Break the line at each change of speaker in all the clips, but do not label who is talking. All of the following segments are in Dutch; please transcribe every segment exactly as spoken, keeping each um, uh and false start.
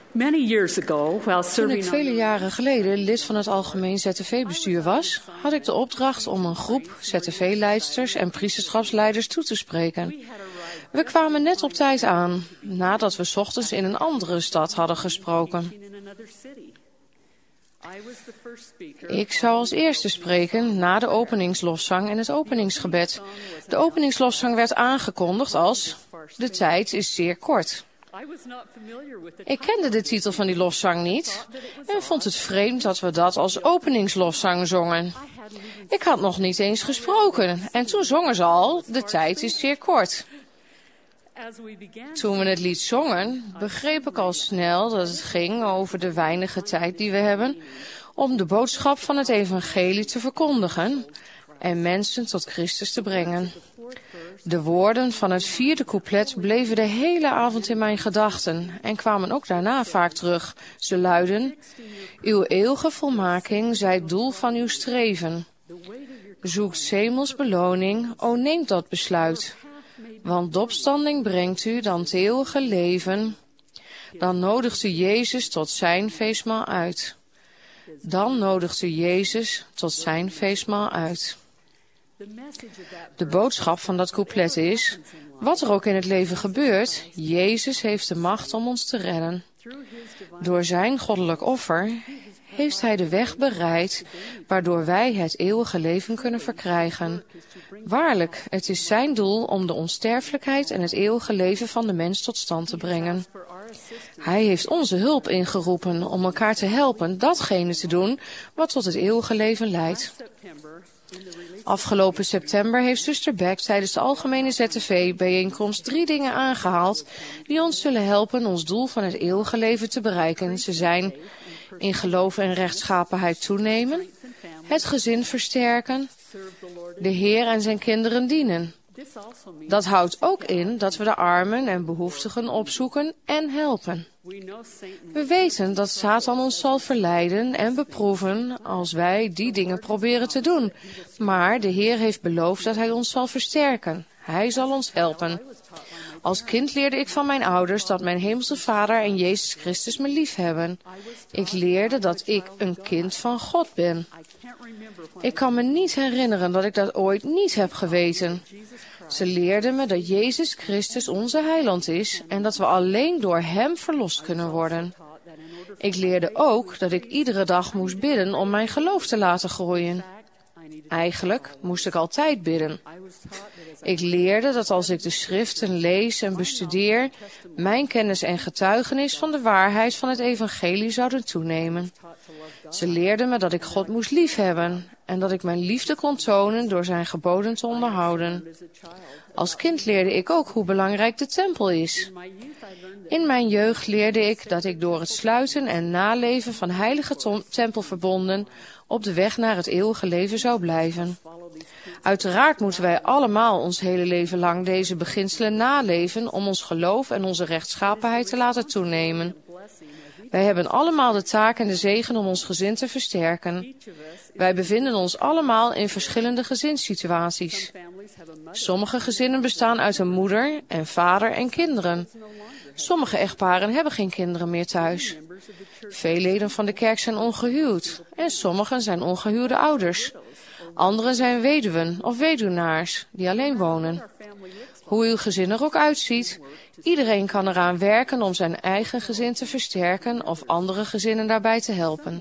Many years ago, while
Toen
serving
ik vele jaren geleden lid van het algemeen Z T V-bestuur was, had ik de opdracht om een groep Z T V-leidsters en priesterschapsleiders toe te spreken. We kwamen net op tijd aan, nadat we 's ochtends in een andere stad hadden gesproken. Ik zou als eerste spreken na de openingslofzang en het openingsgebed. De openingslofzang werd aangekondigd als "De tijd is zeer kort". Ik kende de titel van die lofzang niet en vond het vreemd dat we dat als openingslofzang zongen. Ik had nog niet eens gesproken en toen zongen ze al "De tijd is zeer kort". Toen we het lied zongen, begreep ik al snel dat het ging over de weinige tijd die we hebben om de boodschap van het evangelie te verkondigen en mensen tot Christus te brengen. De woorden van het vierde couplet bleven de hele avond in mijn gedachten en kwamen ook daarna vaak terug. Ze luiden: "Uw eeuwige volmaking zij het doel van uw streven. Zoekt 's hemels beloning, o neemt dat besluit. Want de opstanding brengt u dan het eeuwige leven. Dan nodigt u Jezus tot zijn feestmaal uit. Dan nodigt u Jezus tot zijn feestmaal uit." De boodschap van dat couplet is: wat er ook in het leven gebeurt, Jezus heeft de macht om ons te redden. Door zijn goddelijk offer heeft hij de weg bereid, waardoor wij het eeuwige leven kunnen verkrijgen. Waarlijk, het is zijn doel om de onsterfelijkheid en het eeuwige leven van de mens tot stand te brengen. Hij heeft onze hulp ingeroepen om elkaar te helpen datgene te doen wat tot het eeuwige leven leidt. Afgelopen september heeft zuster Beck tijdens de algemene Z T V-bijeenkomst drie dingen aangehaald die ons zullen helpen ons doel van het eeuwige leven te bereiken. Ze zijn: in geloof en rechtschapenheid toenemen, het gezin versterken, de Heer en zijn kinderen dienen. Dat houdt ook in dat we de armen en behoeftigen opzoeken en helpen. We weten dat Satan ons zal verleiden en beproeven als wij die dingen proberen te doen. Maar de Heer heeft beloofd dat hij ons zal versterken. Hij zal ons helpen. Als kind leerde ik van mijn ouders dat mijn hemelse Vader en Jezus Christus me lief hebben. Ik leerde dat ik een kind van God ben. Ik kan me niet herinneren dat ik dat ooit niet heb geweten. Ze leerden me dat Jezus Christus onze heiland is en dat we alleen door hem verlost kunnen worden. Ik leerde ook dat ik iedere dag moest bidden om mijn geloof te laten groeien. Eigenlijk moest ik altijd bidden. Ik leerde dat als ik de schriften lees en bestudeer, mijn kennis en getuigenis van de waarheid van het evangelie zouden toenemen. Ze leerden me dat ik God moest liefhebben en dat ik mijn liefde kon tonen door zijn geboden te onderhouden. Als kind leerde ik ook hoe belangrijk de tempel is. In mijn jeugd leerde ik dat ik door het sluiten en naleven van heilige tempelverbonden op de weg naar het eeuwige leven zou blijven. Uiteraard moeten wij allemaal ons hele leven lang deze beginselen naleven om ons geloof en onze rechtschapenheid te laten toenemen. Wij hebben allemaal de taak en de zegen om ons gezin te versterken. Wij bevinden ons allemaal in verschillende gezinssituaties. Sommige gezinnen bestaan uit een moeder en vader en kinderen. Sommige echtparen hebben geen kinderen meer thuis. Veel leden van de kerk zijn ongehuwd en sommigen zijn ongehuwde ouders. Anderen zijn weduwen of weduwnaars die alleen wonen. Hoe uw gezin er ook uitziet, iedereen kan eraan werken om zijn eigen gezin te versterken of andere gezinnen daarbij te helpen.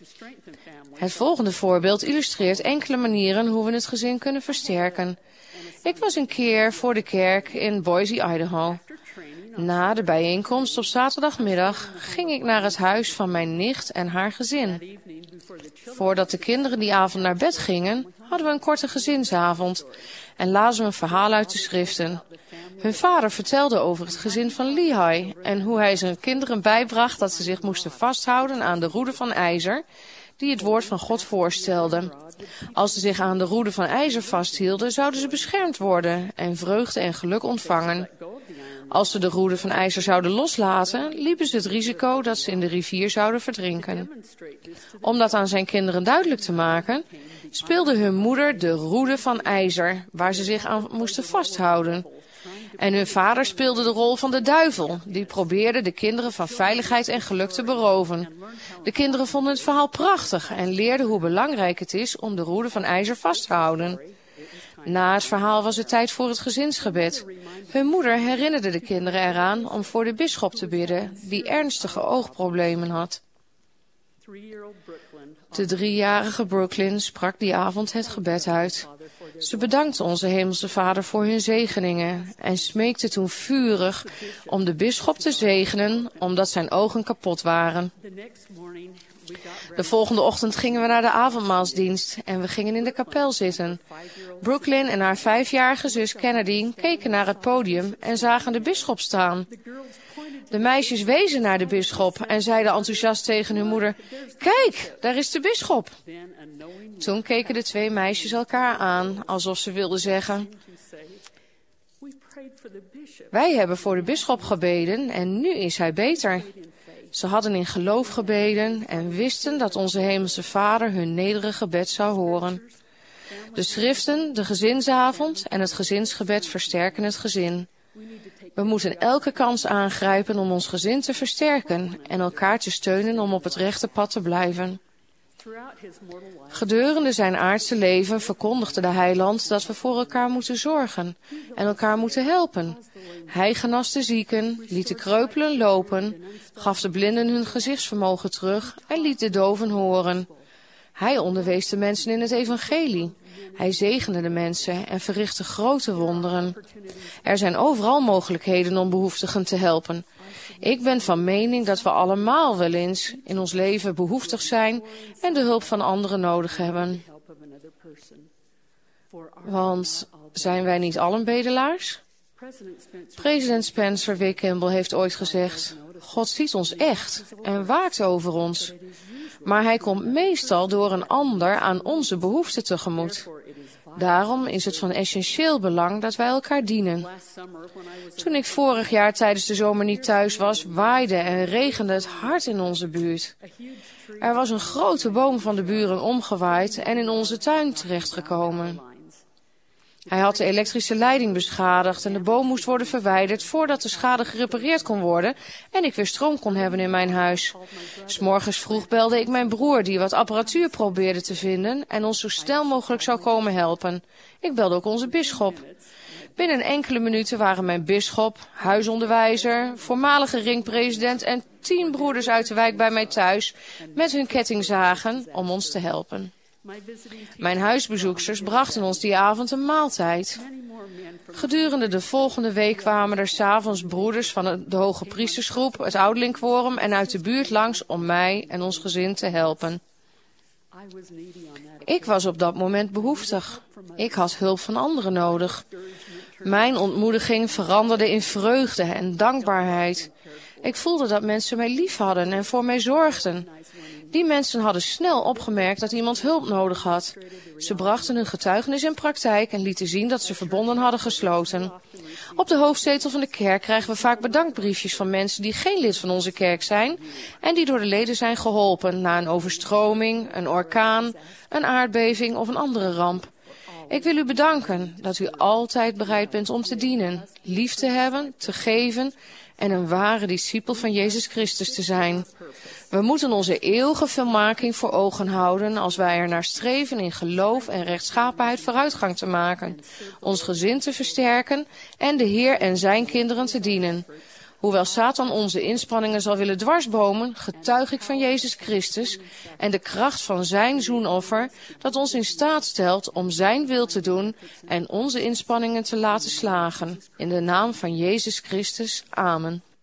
Het volgende voorbeeld illustreert enkele manieren hoe we het gezin kunnen versterken. Ik was een keer voor de kerk in Boise, Idaho. Na de bijeenkomst op zaterdagmiddag ging ik naar het huis van mijn nicht en haar gezin. Voordat de kinderen die avond naar bed gingen, hadden we een korte gezinsavond en lazen we een verhaal uit de schriften. Hun vader vertelde over het gezin van Lehi en hoe hij zijn kinderen bijbracht dat ze zich moesten vasthouden aan de roede van ijzer, die het woord van God voorstelde. Als ze zich aan de roede van ijzer vasthielden, zouden ze beschermd worden en vreugde en geluk ontvangen. Als ze de roede van ijzer zouden loslaten, liepen ze het risico dat ze in de rivier zouden verdrinken. Om dat aan zijn kinderen duidelijk te maken, speelde hun moeder de roede van ijzer, waar ze zich aan moesten vasthouden. En hun vader speelde de rol van de duivel, die probeerde de kinderen van veiligheid en geluk te beroven. De kinderen vonden het verhaal prachtig en leerden hoe belangrijk het is om de roede van ijzer vast te houden. Na het verhaal was het tijd voor het gezinsgebed. Hun moeder herinnerde de kinderen eraan om voor de bisschop te bidden, die ernstige oogproblemen had. De driejarige Brooklyn sprak die avond het gebed uit. Ze bedankte onze Hemelse Vader voor hun zegeningen en smeekte toen vurig om de bisschop te zegenen, omdat zijn ogen kapot waren. De volgende ochtend gingen we naar de avondmaalsdienst en we gingen in de kapel zitten. Brooklyn en haar vijfjarige zus Kennedy keken naar het podium en zagen de bisschop staan. De meisjes wezen naar de bisschop en zeiden enthousiast tegen hun moeder: "Kijk, daar is de bisschop." Toen keken de twee meisjes elkaar aan, alsof ze wilden zeggen: "Wij hebben voor de bisschop gebeden en nu is hij beter." Ze hadden in geloof gebeden en wisten dat onze Hemelse Vader hun nederige gebed zou horen. De schriften, de gezinsavond en het gezinsgebed versterken het gezin. We moeten elke kans aangrijpen om ons gezin te versterken en elkaar te steunen om op het rechte pad te blijven. Gedurende zijn aardse leven verkondigde de heiland dat we voor elkaar moeten zorgen en elkaar moeten helpen. Hij genas de zieken, liet de kreupelen lopen, gaf de blinden hun gezichtsvermogen terug en liet de doven horen. Hij onderwees de mensen in het evangelie. Hij zegende de mensen en verrichtte grote wonderen. Er zijn overal mogelijkheden om behoeftigen te helpen. Ik ben van mening dat we allemaal wel eens in ons leven behoeftig zijn en de hulp van anderen nodig hebben. Want zijn wij niet allen bedelaars? President Spencer W. Kimball heeft ooit gezegd: God ziet ons echt en waakt over ons. Maar hij komt meestal door een ander aan onze behoeften tegemoet. Daarom is het van essentieel belang dat wij elkaar dienen. Toen ik vorig jaar tijdens de zomer niet thuis was, waaide en regende het hard in onze buurt. Er was een grote boom van de buren omgewaaid en in onze tuin terechtgekomen. Hij had de elektrische leiding beschadigd en de boom moest worden verwijderd voordat de schade gerepareerd kon worden en ik weer stroom kon hebben in mijn huis. 'S Morgens vroeg belde ik mijn broer die wat apparatuur probeerde te vinden en ons zo snel mogelijk zou komen helpen. Ik belde ook onze bisschop. Binnen enkele minuten waren mijn bisschop, huisonderwijzer, voormalige ringpresident en tien broeders uit de wijk bij mij thuis met hun kettingzagen om ons te helpen. Mijn huisbezoeksters brachten ons die avond een maaltijd. Gedurende de volgende week kwamen er 's avonds broeders van de hoge priestersgroep, het ouderlingquorum en uit de buurt langs om mij en ons gezin te helpen. Ik was op dat moment behoeftig. Ik had hulp van anderen nodig. Mijn ontmoediging veranderde in vreugde en dankbaarheid. Ik voelde dat mensen mij lief hadden en voor mij zorgden. Die mensen hadden snel opgemerkt dat iemand hulp nodig had. Ze brachten hun getuigenis in praktijk en lieten zien dat ze verbonden hadden gesloten. Op de hoofdzetel van de kerk krijgen we vaak bedankbriefjes van mensen die geen lid van onze kerk zijn en die door de leden zijn geholpen na een overstroming, een orkaan, een aardbeving of een andere ramp. Ik wil u bedanken dat u altijd bereid bent om te dienen, lief te hebben, te geven en een ware discipel van Jezus Christus te zijn. We moeten onze eeuwige volmaking voor ogen houden als wij er naar streven in geloof en rechtschapenheid vooruitgang te maken, ons gezin te versterken en de Heer en zijn kinderen te dienen. Hoewel Satan onze inspanningen zal willen dwarsbomen, getuig ik van Jezus Christus en de kracht van zijn zoenoffer dat ons in staat stelt om zijn wil te doen en onze inspanningen te laten slagen. In de naam van Jezus Christus. Amen.